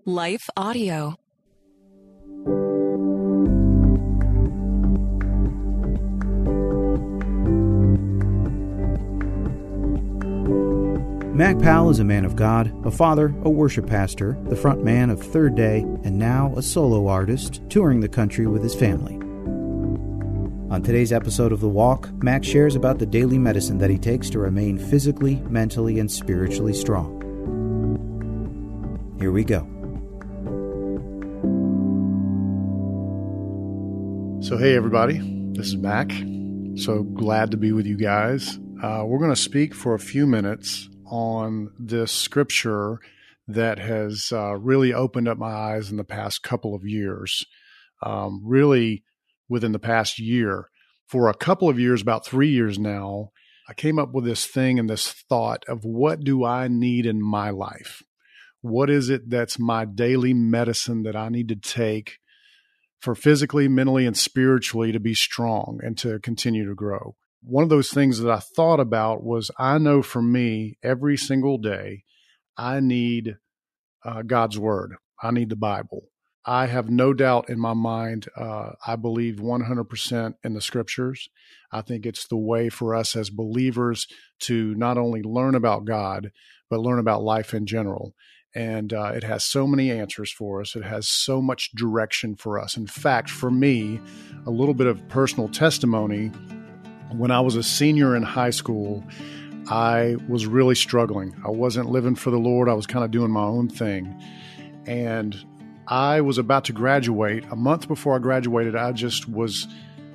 Life Audio. Mac Powell is a man of God, a father, a worship pastor, the front man of Third Day, and now a solo artist touring the country with his family. On today's episode of The Walk, Mac shares about the daily medicine that he takes to remain physically, mentally, and spiritually strong. Here we go. So hey everybody, this is Mac. So glad to be with you guys. We're going to speak for a few minutes on this scripture that has really opened up my eyes in the past couple of years. Really within the past year. For a couple of years, about 3 years now, I came up with this thing and this thought of what do I need in my life? What is it that's my daily medicine that I need to take for physically, mentally, and spiritually to be strong and to continue to grow? One of those things that I thought about was I know for me, every single day, I need God's Word. I need the Bible. I have no doubt in my mind, I believe 100% in the Scriptures. I think it's the way for us as believers to not only learn about God, but learn about life in general. And it has so many answers for us. It has so much direction for us. In fact, for me, a little bit of personal testimony, when I was a senior in high school, I was really struggling. I wasn't living for the Lord. I was kind of doing my own thing. And I was about to graduate. A month before I graduated, I just was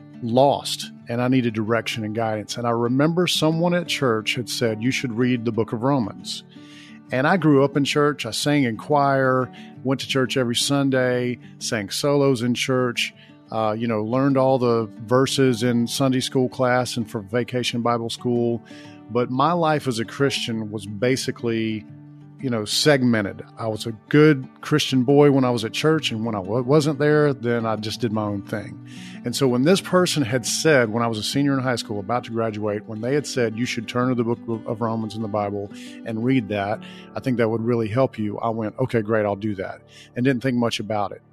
lost and I needed direction and guidance. And I remember someone at church had said, you should read the book of Romans. And I grew up in church. I sang in choir, went to church every Sunday, sang solos in church, learned all the verses in Sunday school class and for vacation Bible school. But my life as a Christian was basically segmented. I was a good Christian boy when I was at church, and when I wasn't there, then I just did my own thing. And so when this person had said, when I was a senior in high school, about to graduate, when they had said, you should turn to the book of Romans in the Bible and read that, I think that would really help you. I went, okay, great, I'll do that. And didn't think much about it.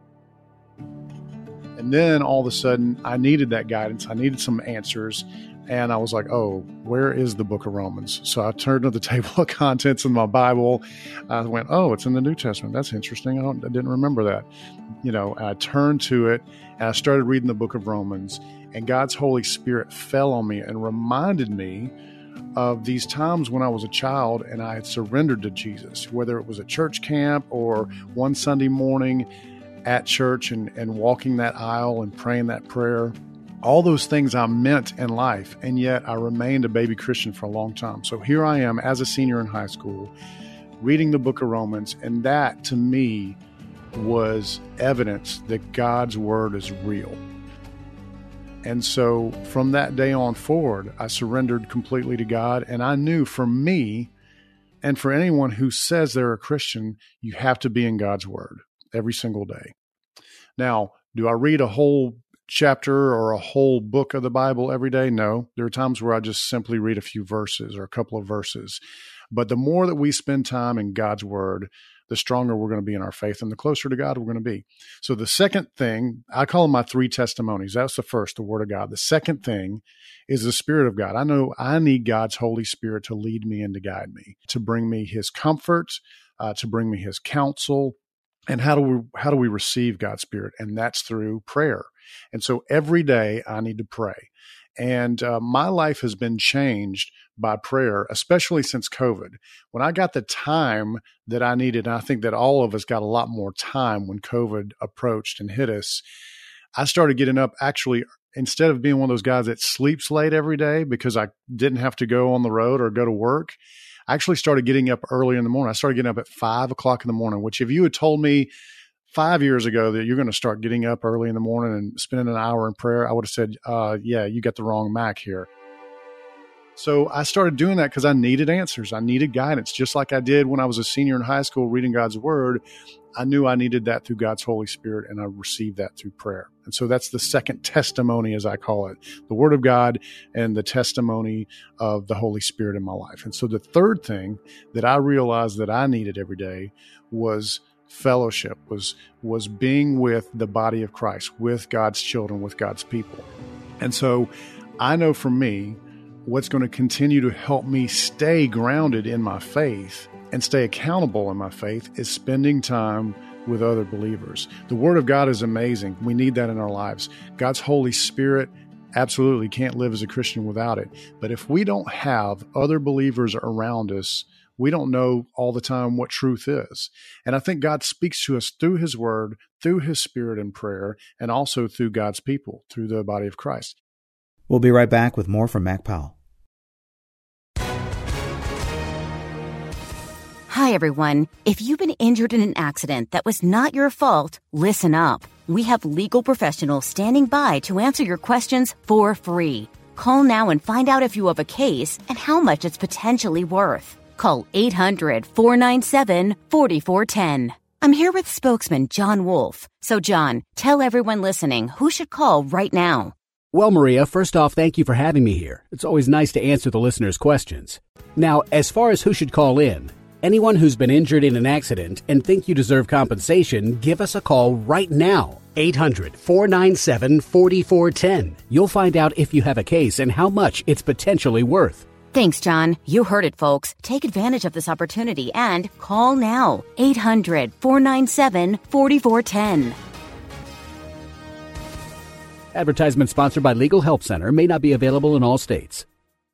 And then all of a sudden, I needed that guidance. I needed some answers. And I was like, oh, where is the book of Romans? So I turned to the table of contents in my Bible. I went, oh, it's in the New Testament. That's interesting. I didn't remember that. I turned to it and I started reading the book of Romans. And God's Holy Spirit fell on me and reminded me of these times when I was a child and I had surrendered to Jesus, whether it was a church camp or one Sunday morning at church and walking that aisle and praying that prayer. All those things I meant in life, and yet I remained a baby Christian for a long time. So here I am as a senior in high school, reading the book of Romans, and that to me was evidence that God's Word is real. And so from that day on forward, I surrendered completely to God, and I knew for me, and for anyone who says they're a Christian, you have to be in God's Word every single day. Now, do I read a whole chapter or a whole book of the Bible every day? No. There are times where I just simply read a few verses or a couple of verses. But the more that we spend time in God's Word, the stronger we're going to be in our faith and the closer to God we're going to be. So the second thing, I call them my three testimonies. That's the first, the Word of God. The second thing is the Spirit of God. I know I need God's Holy Spirit to lead me and to guide me, to bring me His comfort, to bring me His counsel. And how do we receive God's Spirit? And that's through prayer. And so every day I need to pray. And my life has been changed by prayer, especially since COVID. When I got the time that I needed, and I think that all of us got a lot more time when COVID approached and hit us, I started getting up actually, instead of being one of those guys that sleeps late every day because I didn't have to go on the road or go to work, I actually started getting up early in the morning. I started getting up at 5 o'clock in the morning, which if you had told me 5 years ago that you're going to start getting up early in the morning and spending an hour in prayer, I would have said, yeah, you got the wrong Mac here. So I started doing that because I needed answers. I needed guidance, just like I did when I was a senior in high school reading God's Word. I knew I needed that through God's Holy Spirit, and I received that through prayer. And so that's the second testimony, as I call it, the Word of God and the testimony of the Holy Spirit in my life. And so the third thing that I realized that I needed every day was fellowship, was being with the body of Christ, with God's children, with God's people. And so I know for me, what's going to continue to help me stay grounded in my faith and stay accountable in my faith is spending time with other believers. The Word of God is amazing. We need that in our lives. God's Holy Spirit absolutely can't live as a Christian without it. But if we don't have other believers around us, we don't know all the time what truth is. And I think God speaks to us through His Word, through His Spirit in prayer, and also through God's people, through the body of Christ. We'll be right back with more from Mac Powell. Hi, everyone. If you've been injured in an accident that was not your fault, listen up. We have legal professionals standing by to answer your questions for free. Call now and find out if you have a case and how much it's potentially worth. Call 800-497-4410. I'm here with spokesman John Wolf. So, John, tell everyone listening who should call right now. Well, Maria, first off, thank you for having me here. It's always nice to answer the listeners' questions. Now, as far as who should call in, anyone who's been injured in an accident and think you deserve compensation, give us a call right now. 800-497-4410. You'll find out if you have a case and how much it's potentially worth. Thanks, John. You heard it, folks. Take advantage of this opportunity and call now. 800-497-4410. Advertisement sponsored by Legal Help Center. May not be available in all states.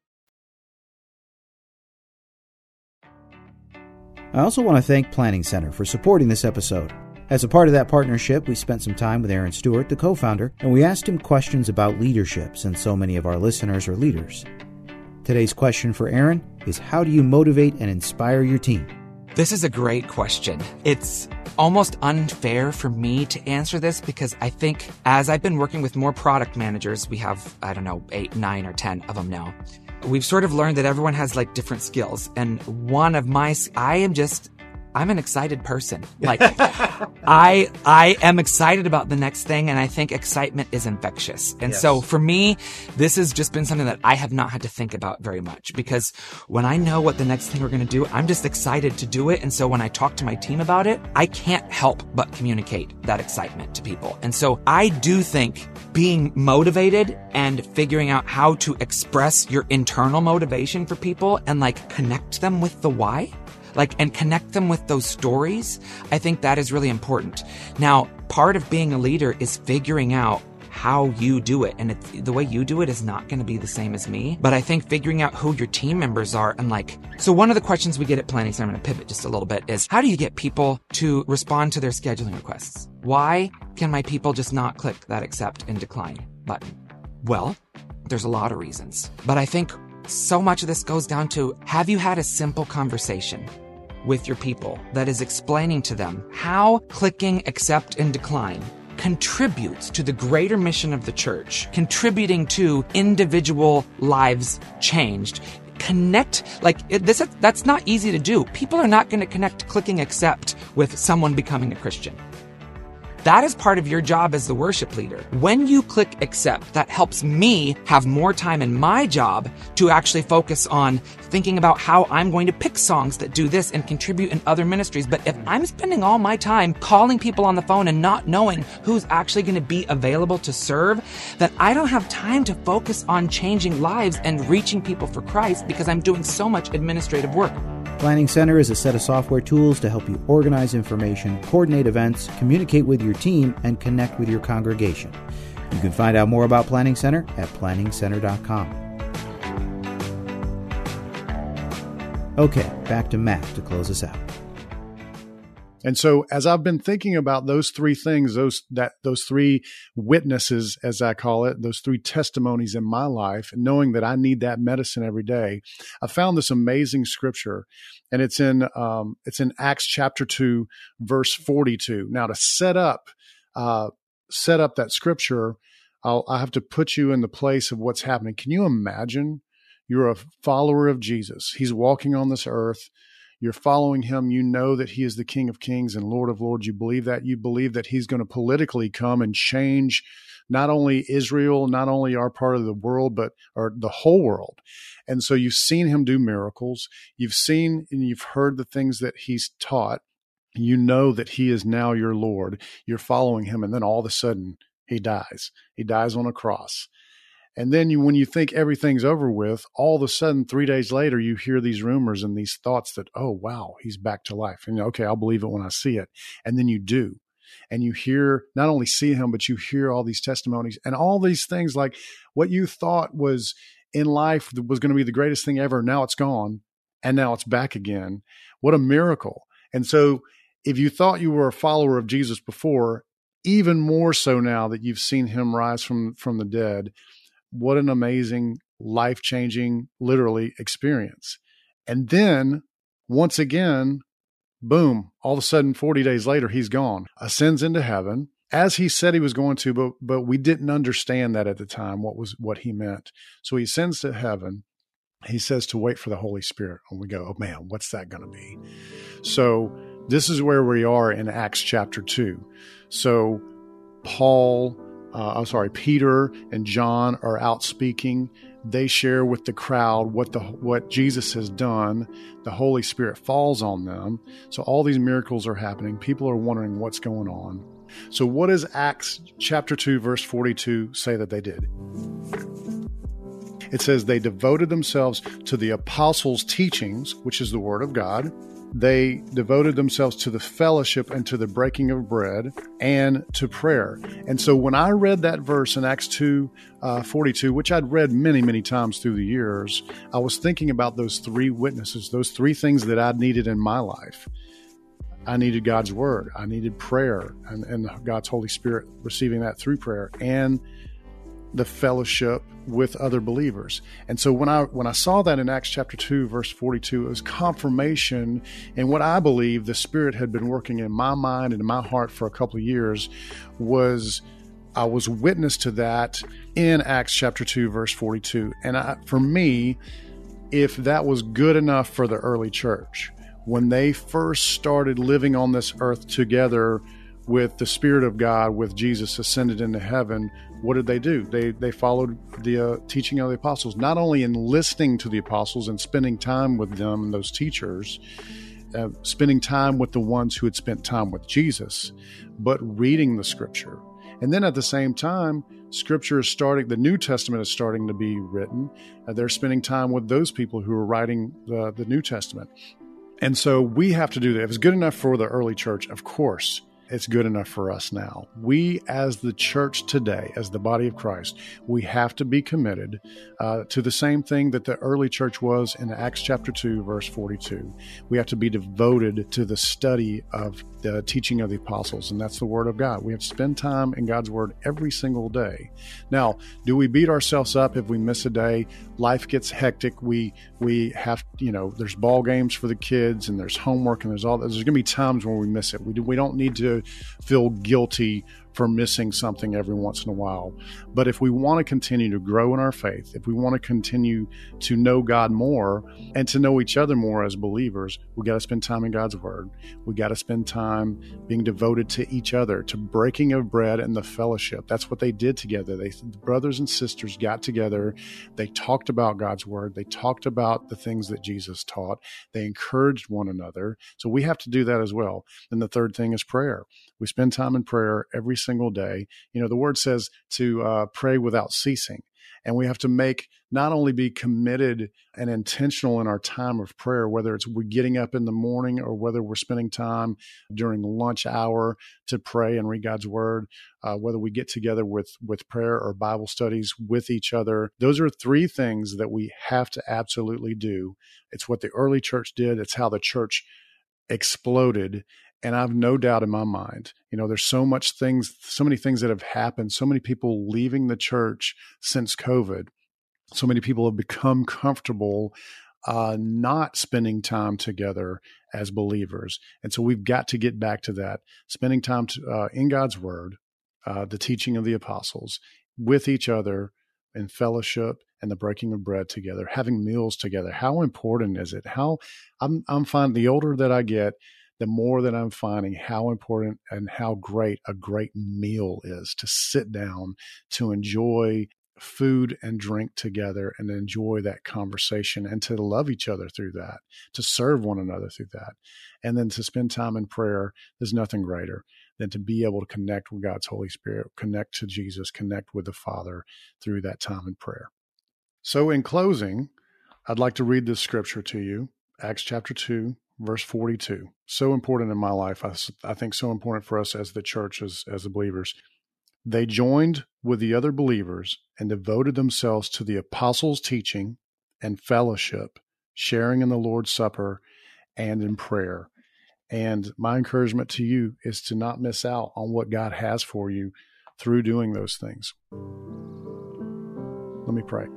I also want to thank Planning Center for supporting this episode. As a part of that partnership, we spent some time with Aaron Stewart, the co-founder, and we asked him questions about leadership, since so many of our listeners are leaders. Today's question for Aaron is, how do you motivate and inspire your team? This is a great question. It's almost unfair for me to answer this because I think as I've been working with more product managers, we have, 8, 9, or 10 of them now. We've sort of learned that everyone has like different skills. And one of I'm an excited person. Like I am excited about the next thing. And I think excitement is infectious. And so for me, this has just been something that I have not had to think about very much, because when I know what the next thing we're going to do, I'm just excited to do it. And so when I talk to my team about it, I can't help but communicate that excitement to people. And so I do think being motivated and figuring out how to express your internal motivation for people and like connect them with the why, and connect them with those stories, I think that is really important. Now, part of being a leader is figuring out how you do it. And the way you do it is not going to be the same as me. But I think figuring out who your team members are and so one of the questions we get at Planning Center, I'm going to pivot just a little bit, is how do you get people to respond to their scheduling requests? Why can my people just not click that accept and decline button? Well, there's a lot of reasons. But I think so much of this goes down to, have you had a simple conversation with your people that is explaining to them how clicking accept and decline contributes to the greater mission of the church, contributing to individual lives changed? Connect, that's not easy to do. People are not going to connect clicking accept with someone becoming a Christian. That is part of your job as the worship leader. When you click accept, that helps me have more time in my job to actually focus on thinking about how I'm going to pick songs that do this and contribute in other ministries. But if I'm spending all my time calling people on the phone and not knowing who's actually going to be available to serve, then I don't have time to focus on changing lives and reaching people for Christ because I'm doing so much administrative work. Planning Center is a set of software tools to help you organize information, coordinate events, communicate with your team, and connect with your congregation. You can find out more about Planning Center at planningcenter.com. Okay, back to Matt to close us out. And so as I've been thinking about those three things, those three witnesses, as I call it, those three testimonies in my life, and knowing that I need that medicine every day, I found this amazing scripture, and it's in Acts chapter 2, verse 42. Now, to set up that scripture, I have to put you in the place of what's happening. Can you imagine? You're a follower of Jesus. He's walking on this earth. You're following him. You know that he is the King of Kings and Lord of Lords. You believe that. You believe that he's going to politically come and change not only Israel, not only our part of the world, or the whole world. And so you've seen him do miracles. You've seen and you've heard the things that he's taught. You know that he is now your Lord. You're following him. And then all of a sudden he dies. He dies on a cross. And then when you think everything's over with, all of a sudden, 3 days later, you hear these rumors and these thoughts that, oh, wow, he's back to life. And okay, I'll believe it when I see it. And then you do. And you hear, not only see him, but you hear all these testimonies and all these things like what you thought was in life was going to be the greatest thing ever. Now it's gone. And now it's back again. What a miracle. And so if you thought you were a follower of Jesus before, even more so now that you've seen him rise from the dead, what an amazing, life-changing, literally experience. And then once again, boom, all of a sudden, 40 days later, he's gone, ascends into heaven as he said he was going to, but we didn't understand that at the time, what he meant. So he ascends to heaven. He says to wait for the Holy Spirit. And we go, oh man, what's that going to be? So this is where we are in Acts chapter 2. So Peter and John are out speaking. They share with the crowd what Jesus has done. The Holy Spirit falls on them. So all these miracles are happening. People are wondering what's going on. So what does Acts chapter 2, verse 42 say that they did? It says they devoted themselves to the apostles' teachings, which is the word of God. They devoted themselves to the fellowship and to the breaking of bread and to prayer. And so when I read that verse in Acts 2:42, which I'd read many, many times through the years, I was thinking about those three witnesses, those three things that I needed in my life. I needed God's word. I needed prayer and God's Holy Spirit receiving that through prayer and the fellowship with other believers. And so when I saw that in Acts chapter 2, verse 42, it was confirmation in what I believe the Spirit had been working in my mind and in my heart for a couple of years. I was witness to that in Acts chapter 2, verse 42. And for me, if that was good enough for the early church, when they first started living on this earth together with the Spirit of God, with Jesus ascended into heaven, what did they do? They followed the teaching of the apostles, not only in listening to the apostles and spending time with them, those teachers, spending time with the ones who had spent time with Jesus, but reading the Scripture. And then at the same time, Scripture is starting, the New Testament is starting to be written. They're spending time with those people who are writing the New Testament. And so we have to do that. If it's good enough for the early church, of course, it's good enough for us now. We, as the church today, as the body of Christ, we have to be committed to the same thing that the early church was in Acts chapter 2, verse 42. We have to be devoted to the study of the teaching of the apostles, and that's the Word of God. We have to spend time in God's Word every single day. Now, do we beat ourselves up if we miss a day? Life gets hectic. We have, there's ball games for the kids, and there's homework, and there's going to be times when we miss it. We don't need to feel guilty for missing something every once in a while. But if we want to continue to grow in our faith, if we want to continue to know God more and to know each other more as believers, we got to spend time in God's Word. We got to spend time being devoted to each other, to breaking of bread and the fellowship. That's what they did together. The brothers and sisters got together. They talked about God's Word. They talked about the things that Jesus taught. They encouraged one another. So we have to do that as well. And the third thing is prayer. We spend time in prayer every single day. The Word says to pray without ceasing. And we have to not only be committed and intentional in our time of prayer, whether it's we're getting up in the morning or whether we're spending time during lunch hour to pray and read God's Word, whether we get together with prayer or Bible studies with each other. Those are three things that we have to absolutely do. It's what the early church did. It's how the church exploded. And I have no doubt in my mind, there's so many things that have happened, so many people leaving the church since COVID. So many people have become comfortable not spending time together as believers. And so we've got to get back to that, spending time in God's Word, the teaching of the apostles, with each other in fellowship and the breaking of bread together, having meals together. How important is it? I'm finding the older that I get, the more that I'm finding how important and how great a great meal is, to sit down, to enjoy food and drink together and enjoy that conversation and to love each other through that, to serve one another through that. And then to spend time in prayer. There's nothing greater than to be able to connect with God's Holy Spirit, connect to Jesus, connect with the Father through that time in prayer. So in closing, I'd like to read this scripture to you, Acts chapter 2, verse 42. So important in my life. I think so important for us as the church, as the believers. They joined with the other believers and devoted themselves to the apostles' teaching and fellowship, sharing in the Lord's Supper and in prayer. And my encouragement to you is to not miss out on what God has for you through doing those things. Let me pray.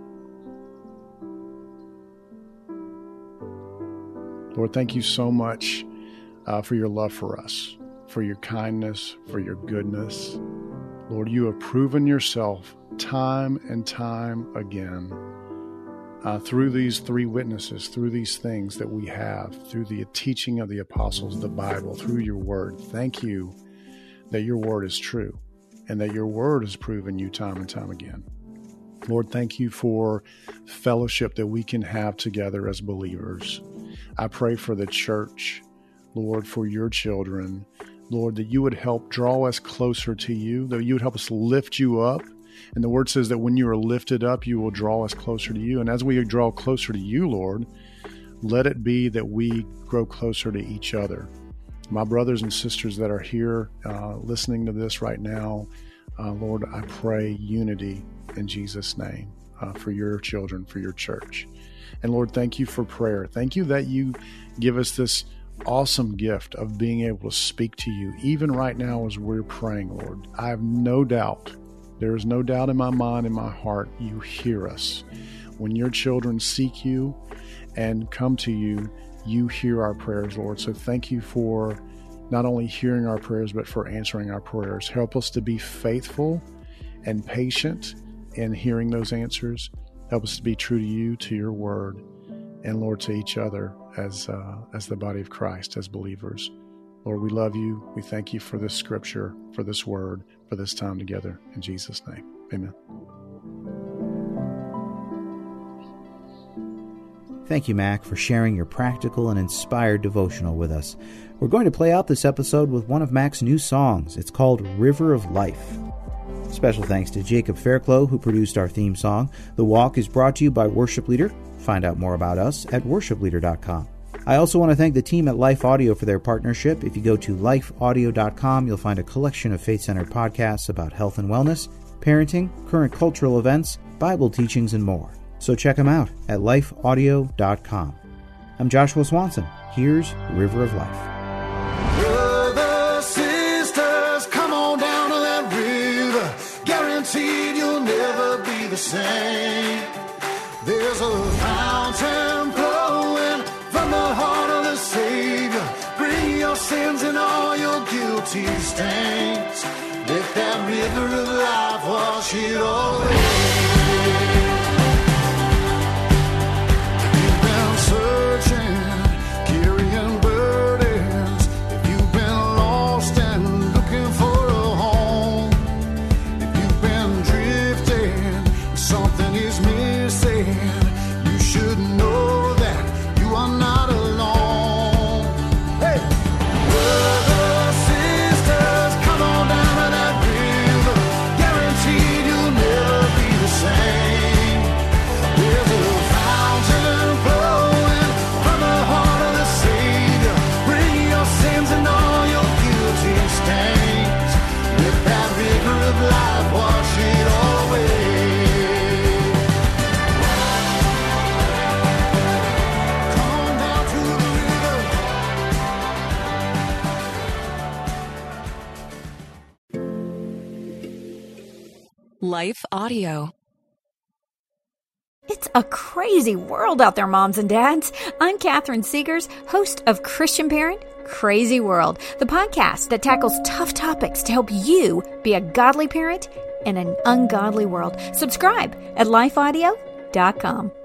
Lord, thank you so much for your love for us, for your kindness, for your goodness. Lord, you have proven yourself time and time again through these three witnesses, through these things that we have, through the teaching of the apostles, the Bible, through your word. Thank you that your word is true and that your word has proven you time and time again. Lord, thank you for fellowship that we can have together as believers. I pray for the church, Lord, for your children, Lord, that you would help draw us closer to you, that you would help us lift you up. And the word says that when you are lifted up, you will draw us closer to you. And as we draw closer to you, Lord, let it be that we grow closer to each other. My brothers and sisters that are here listening to this right now, Lord, I pray unity in Jesus' name for your children, for your church. And Lord, thank you for prayer. Thank you that you give us this awesome gift of being able to speak to you, even right now as we're praying, Lord. I have no doubt, there is no doubt in my mind, in my heart, you hear us. When your children seek you and come to you, you hear our prayers, Lord. So thank you for not only hearing our prayers, but for answering our prayers. Help us to be faithful and patient in hearing those answers. Help us to be true to you, to your word, and Lord, to each other as the body of Christ, as believers. Lord, we love you. We thank you for this scripture, for this word, for this time together. In Jesus' name, amen. Thank you, Mac, for sharing your practical and inspired devotional with us. We're going to play out this episode with one of Mac's new songs. It's called River of Life. Special thanks to Jacob Fairclough, who produced our theme song. The Walk is brought to you by Worship Leader. Find out more about us at worshipleader.com. I also want to thank the team at Life Audio for their partnership. If you go to lifeaudio.com, you'll find a collection of faith-centered podcasts about health and wellness, parenting, current cultural events, Bible teachings, and more. So check them out at lifeaudio.com. I'm Joshua Swanson. Here's River of Life. Brothers, sisters, come on down to that river. Guaranteed you'll never be the same. There's a fountain flowing from the heart of the Savior. Bring your sins and all your guilty stains. Let that river of life wash it all away. Life Audio. It's a crazy world out there, moms and dads. I'm Catherine Segars, host of Christian Parent Crazy World, the podcast that tackles tough topics to help you be a godly parent in an ungodly world. Subscribe at lifeaudio.com.